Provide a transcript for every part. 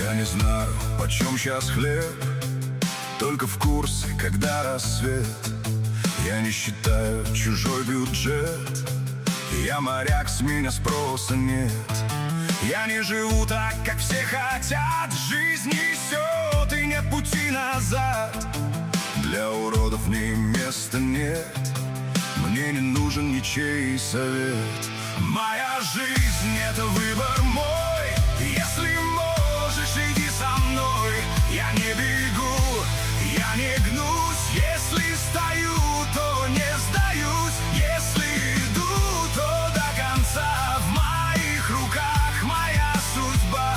Я не знаю, почем сейчас хлеб, только в курсе, когда рассвет. Я не считаю чужой бюджет, я моряк, с меня спроса нет. Я не живу так, как все хотят, жизнь несет и нет пути назад. Для уродов мне места нет, мне не нужен ничей совет. Моя жизнь — это выбор мой, если можешь, иди со мной. Я не бегу, я не гнусь, если стою, то не сдаюсь. Если иду, то до конца, в моих руках моя судьба.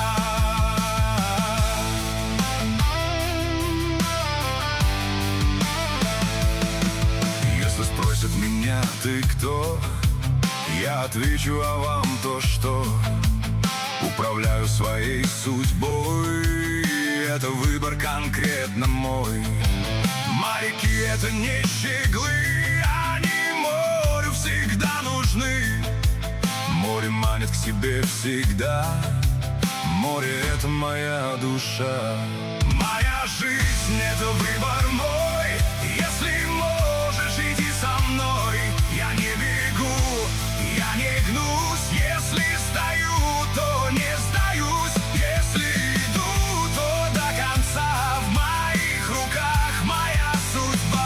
Если спросят меня, ты кто? Я отвечу, а вам то что? Управляю своей судьбой, это выбор конкретно мой. Моряки — это не щеглы, они морю всегда нужны. Море манит к себе всегда, море — это моя душа. Моя жизнь — это выбор мой, если можешь, иди со мной. Я не бегу, я не гнусь, если стою, то не сдаюсь. Если иду, то до конца, в моих руках моя судьба.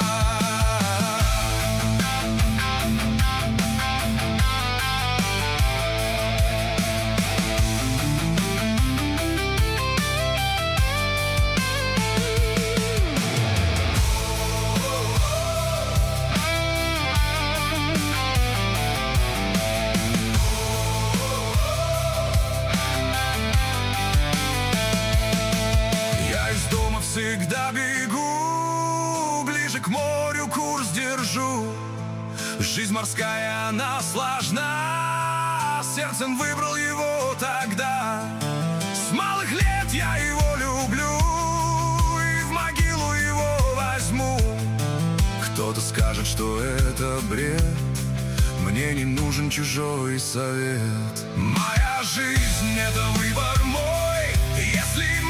Всегда бегу, ближе к морю курс держу. Жизнь морская, она сложна, сердцем выбрал его тогда. С малых лет я его люблю и в могилу его возьму. Кто-то скажет, что это бред, мне не нужен чужой совет. Моя жизнь — это выбор мой, если